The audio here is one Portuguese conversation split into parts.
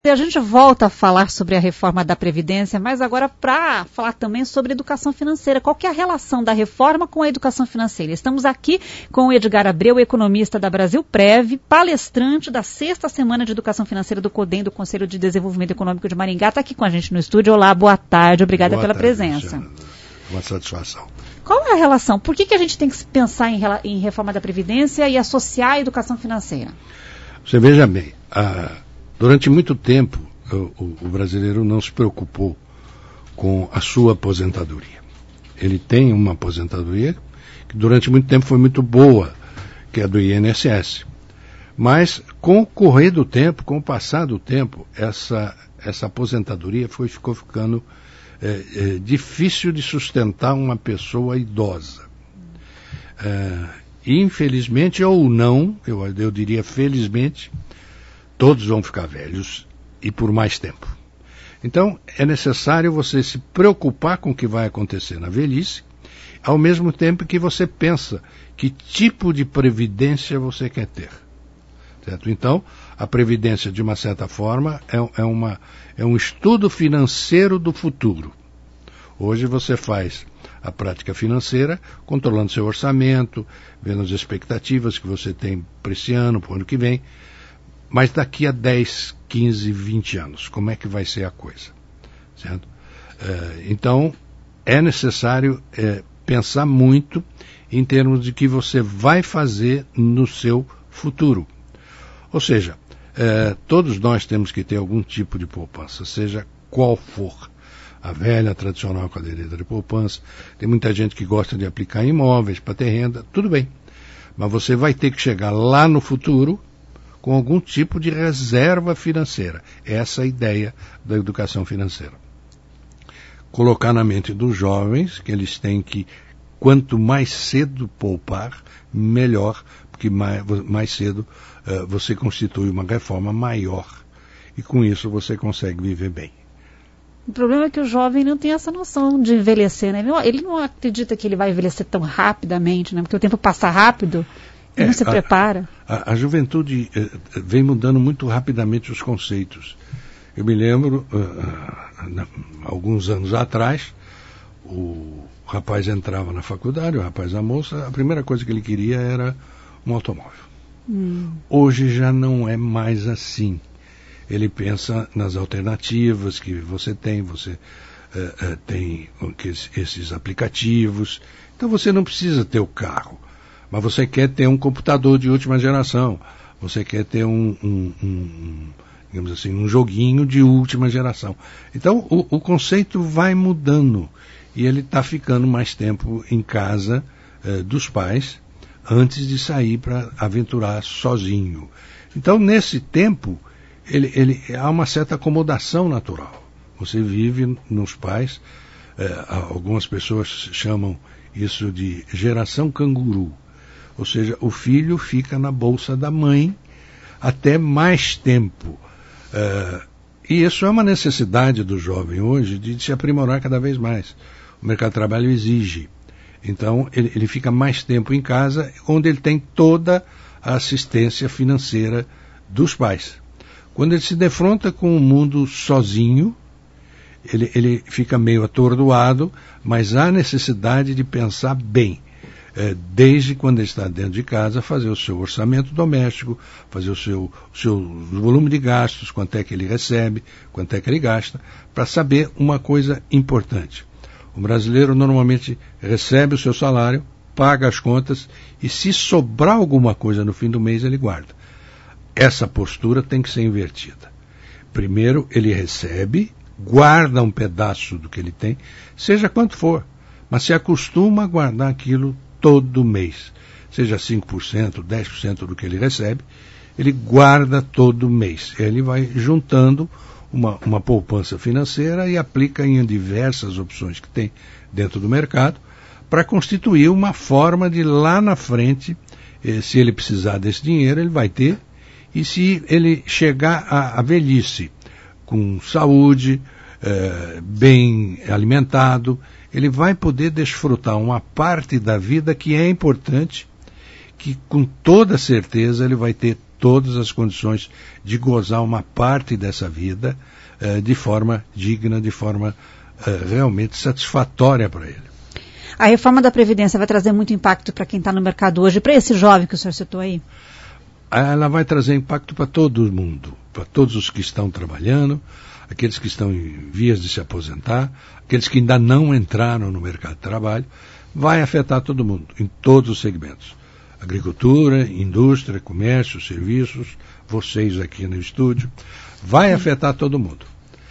A gente volta a falar sobre a reforma da Previdência, mas agora para falar também sobre educação financeira. Qual que é a relação da reforma com a educação financeira? Estamos aqui com o Edgar Abreu, economista da Brasilprev, palestrante da 6ª Semana de Educação Financeira do CODEM, do Conselho de Desenvolvimento Econômico de Maringá. Está aqui com a gente no estúdio. Olá, boa tarde. Obrigada pela presença. Uma satisfação. Qual é a relação? Por que a gente tem que pensar em reforma da Previdência e associar a educação financeira? Você veja bem, durante muito tempo o brasileiro não se preocupou com a sua aposentadoria. Ele tem uma aposentadoria que durante muito tempo foi muito boa, que é a do INSS. Mas com o correr do tempo, com o passar do tempo, essa aposentadoria ficou ficando difícil de sustentar uma pessoa idosa. Infelizmente ou não, eu diria felizmente, todos vão ficar velhos e por mais tempo. Então, é necessário você se preocupar com o que vai acontecer na velhice, ao mesmo tempo que você pensa que tipo de previdência você quer ter. Certo? Então, a previdência, de uma certa forma, é um estudo financeiro do futuro. Hoje você faz a prática financeira, controlando seu orçamento, vendo as expectativas que você tem para esse ano, para o ano que vem, mas daqui a 10, 15, 20 anos, como é que vai ser a coisa? Certo? Então, é necessário pensar muito em termos de que você vai fazer no seu futuro. Ou seja, todos nós temos que ter algum tipo de poupança, seja qual for. A velha, tradicional caderneta de poupança. Tem muita gente que gosta de aplicar em imóveis para ter renda. Tudo bem. Mas você vai ter que chegar lá no futuro com algum tipo de reserva financeira. Essa é a ideia da educação financeira. Colocar na mente dos jovens que eles têm que, quanto mais cedo poupar, melhor, porque mais cedo você constitui uma reforma maior. E com isso você consegue viver bem. O problema é que o jovem não tem essa noção de envelhecer, né? Ele não acredita que ele vai envelhecer tão rapidamente, né? Porque o tempo passa rápido e não se prepara. A juventude vem mudando muito rapidamente os conceitos. Eu me lembro, alguns anos atrás, o rapaz entrava na faculdade, o rapaz da moça, a primeira coisa que ele queria era um automóvel. Hoje já não é mais assim. Ele pensa nas alternativas que você tem tem esses aplicativos, então você não precisa ter o carro, mas você quer ter um computador de última geração, você quer ter digamos assim, um joguinho de última geração. Então o conceito vai mudando e ele está ficando mais tempo em casa dos pais antes de sair para aventurar sozinho. Então nesse tempo há uma certa acomodação natural. Você vive nos pais, algumas pessoas chamam isso de geração canguru. Ou seja, o filho fica na bolsa da mãe até mais tempo. E isso é uma necessidade do jovem hoje de se aprimorar cada vez mais. O mercado de trabalho exige. Então, ele fica mais tempo em casa, onde ele tem toda a assistência financeira dos pais. Quando ele se defronta com o mundo sozinho, ele fica meio atordoado, mas há necessidade de pensar bem. Desde quando ele está dentro de casa, fazer o seu orçamento doméstico, fazer o seu volume de gastos, quanto é que ele recebe, quanto é que ele gasta, para saber uma coisa importante. O brasileiro normalmente recebe o seu salário, paga as contas e se sobrar alguma coisa no fim do mês, ele guarda. Essa postura tem que ser invertida. Primeiro, ele recebe, guarda um pedaço do que ele tem, seja quanto for, mas se acostuma a guardar aquilo todo mês. Seja 5%, 10% do que ele recebe, ele guarda todo mês. Ele vai juntando uma poupança financeira e aplica em diversas opções que tem dentro do mercado para constituir uma forma de lá na frente, se ele precisar desse dinheiro, ele vai ter. E se ele chegar à velhice com saúde, bem alimentado, ele vai poder desfrutar uma parte da vida que é importante, que com toda certeza ele vai ter todas as condições de gozar uma parte dessa vida de forma digna, de forma realmente satisfatória para ele. A reforma da Previdência vai trazer muito impacto para quem está no mercado hoje, para esse jovem que o senhor citou aí? Ela vai trazer impacto para todo mundo, para todos os que estão trabalhando, aqueles que estão em vias de se aposentar, aqueles que ainda não entraram no mercado de trabalho. Vai afetar todo mundo, em todos os segmentos. Agricultura, indústria, comércio, serviços, vocês aqui no estúdio. Vai afetar todo mundo.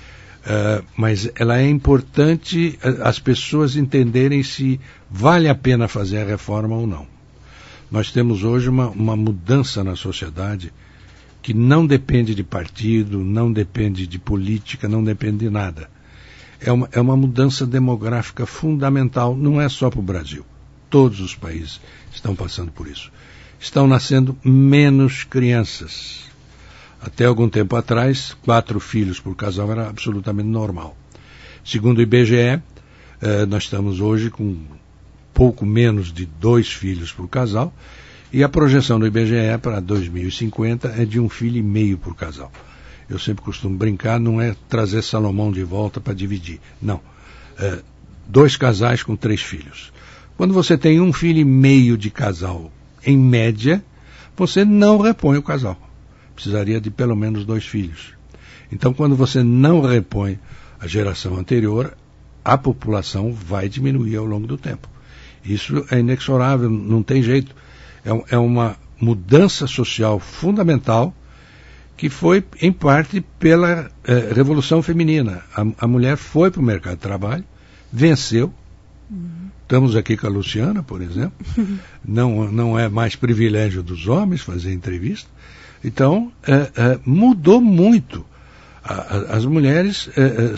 Mas ela é importante as pessoas entenderem se vale a pena fazer a reforma ou não. Nós temos hoje uma mudança na sociedade que não depende de partido, não depende de política, não depende de nada. É uma mudança demográfica fundamental, não é só para o Brasil. Todos os países estão passando por isso. Estão nascendo menos crianças. Até algum tempo atrás, 4 filhos por casal era absolutamente normal. Segundo o IBGE, nós estamos hoje com pouco menos de 2 filhos por casal, e a projeção do IBGE para 2050 é de 1,5 filho por casal. Eu sempre costumo brincar, não é trazer Salomão de volta para dividir. Não. 2 casais com 3 filhos. Quando você tem 1,5 filho de casal, em média, você não repõe o casal. Precisaria de pelo menos 2 filhos. Então, quando você não repõe a geração anterior, a população vai diminuir ao longo do tempo. Isso é inexorável, não tem jeito. É uma mudança social fundamental que foi, em parte, pela Revolução Feminina. A mulher foi para o mercado de trabalho, venceu. Estamos aqui com a Luciana, por exemplo. Não é mais privilégio dos homens fazer entrevista. Então, mudou muito. As mulheres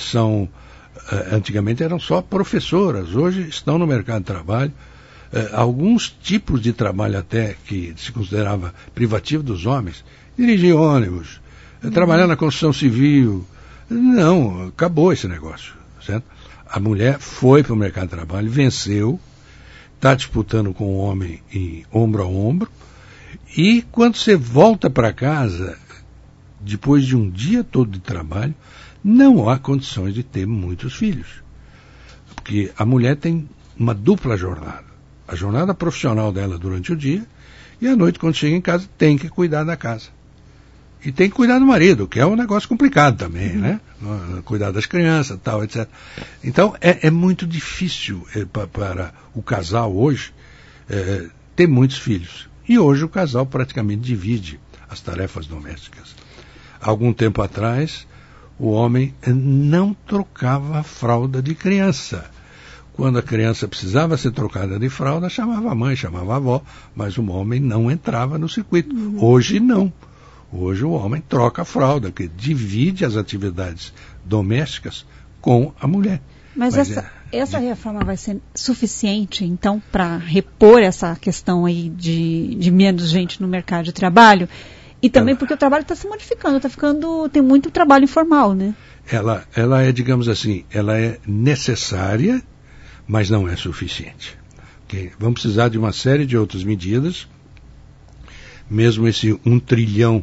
antigamente eram só professoras, hoje estão no mercado de trabalho. Alguns tipos de trabalho até que se considerava privativo dos homens, dirigir ônibus, trabalhar na construção civil. Não, acabou esse negócio, certo? A mulher foi para o mercado de trabalho, venceu, está disputando com o homem ombro a ombro, e quando você volta para casa, depois de um dia todo de trabalho, não há condições de ter muitos filhos. Porque a mulher tem uma dupla jornada. A jornada profissional dela durante o dia, e à noite, quando chega em casa, tem que cuidar da casa. E tem que cuidar do marido, que é um negócio complicado também, né? Cuidar das crianças, tal, etc. Então, é muito difícil para o casal hoje ter muitos filhos. E hoje o casal praticamente divide as tarefas domésticas. Há algum tempo atrás, o homem não trocava a fralda de criança. Quando a criança precisava ser trocada de fralda, chamava a mãe, chamava a avó, mas o homem não entrava no circuito. Hoje não. Hoje o homem troca a fralda, que divide as atividades domésticas com a mulher. Mas essa reforma vai ser suficiente, então, para repor essa questão aí de menos gente no mercado de trabalho? E também porque o trabalho está se modificando, tem muito trabalho informal, né? Ela é, digamos assim, ela é necessária, mas não é suficiente. Okay? Vamos precisar de uma série de outras medidas. Mesmo esse 1 trilhão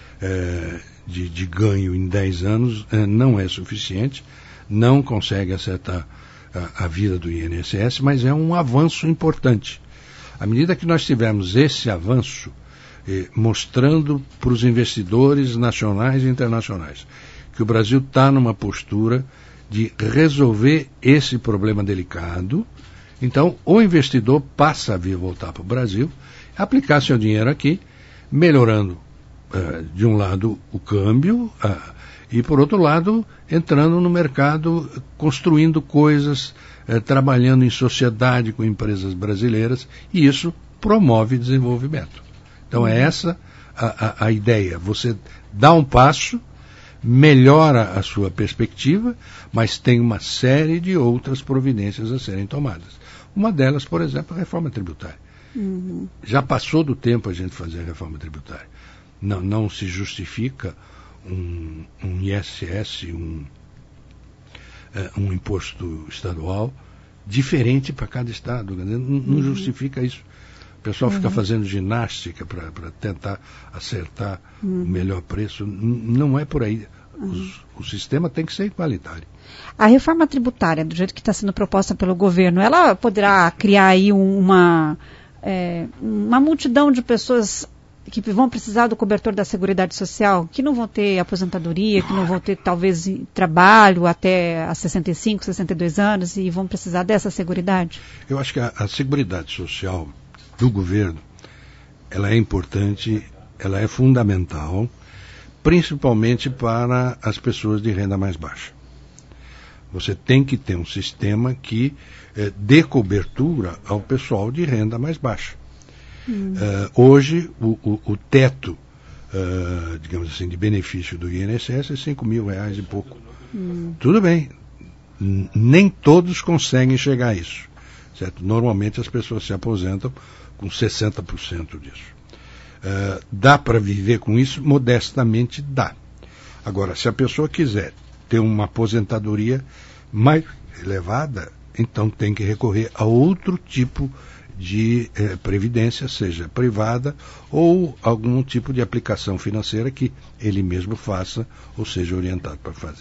de ganho em 10 anos não é suficiente, não consegue acertar a vida do INSS, mas é um avanço importante. À medida que nós tivermos esse avanço, mostrando para os investidores nacionais e internacionais que o Brasil está numa postura de resolver esse problema delicado, então o investidor passa a vir voltar para o Brasil, aplicar seu dinheiro aqui, melhorando de um lado o câmbio e por outro lado entrando no mercado, construindo coisas, trabalhando em sociedade com empresas brasileiras, e isso promove desenvolvimento. Então é essa a ideia. Você dá um passo, melhora a sua perspectiva, mas tem uma série de outras providências a serem tomadas. Uma delas, por exemplo, a reforma tributária. Já passou do tempo a gente fazer a reforma tributária. Não se justifica um ISS, um imposto estadual diferente para cada estado. Não justifica isso. pessoal fica fazendo ginástica para tentar acertar o melhor preço. Não é por aí. O sistema tem que ser igualitário. A reforma tributária, do jeito que está sendo proposta pelo governo, ela poderá criar aí uma multidão de pessoas que vão precisar do cobertor da Seguridade Social, que não vão ter aposentadoria, que não vão ter, talvez, trabalho até a 65, 62 anos e vão precisar dessa Seguridade? Eu acho que a Seguridade Social do governo, ela é importante, ela é fundamental, principalmente para as pessoas de renda mais baixa. Você tem que ter um sistema que dê cobertura ao pessoal de renda mais baixa. Hoje, o teto, digamos assim, de benefício do INSS é R$5.000 e pouco. Tudo bem, nem todos conseguem chegar a isso, certo? Normalmente as pessoas se aposentam com 60% disso. Dá para viver com isso? Modestamente dá. Agora, se a pessoa quiser ter uma aposentadoria mais elevada, então tem que recorrer a outro tipo de previdência, seja privada ou algum tipo de aplicação financeira que ele mesmo faça ou seja orientado para fazer.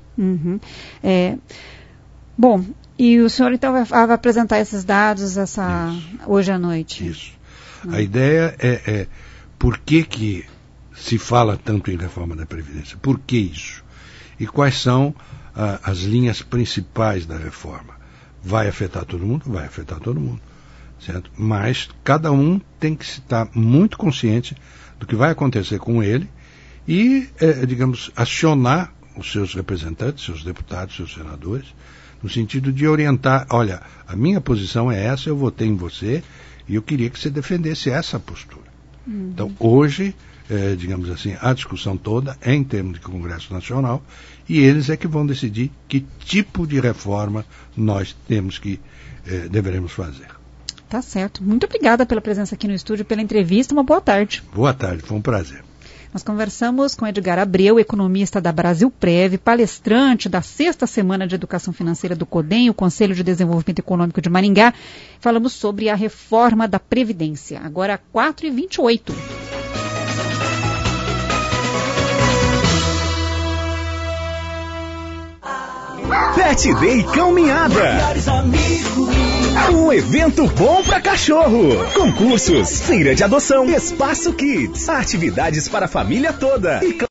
Bom, e o senhor então vai apresentar esses dados hoje à noite? Isso. A ideia é por que se fala tanto em reforma da Previdência? Por que isso? E quais são as linhas principais da reforma? Vai afetar todo mundo? Vai afetar todo mundo. Certo? Mas cada um tem que estar muito consciente do que vai acontecer com ele e, digamos, acionar os seus representantes, seus deputados, seus senadores, no sentido de orientar, olha, a minha posição é essa, eu votei em você e eu queria que você defendesse essa postura. Então, hoje, digamos assim, a discussão toda é em termos de Congresso Nacional e eles é que vão decidir que tipo de reforma nós deveremos fazer. Tá certo. Muito obrigada pela presença aqui no estúdio, pela entrevista. Uma boa tarde. Boa tarde, foi um prazer. Nós conversamos com Edgar Abreu, economista da Brasilprev, palestrante da 6ª Semana de Educação Financeira do CODEM, o Conselho de Desenvolvimento Econômico de Maringá. Falamos sobre a reforma da Previdência. Agora 4h28. Pet Day Caminhada. Um evento bom para cachorro. Concursos, feira de adoção, espaço kids, atividades para a família toda.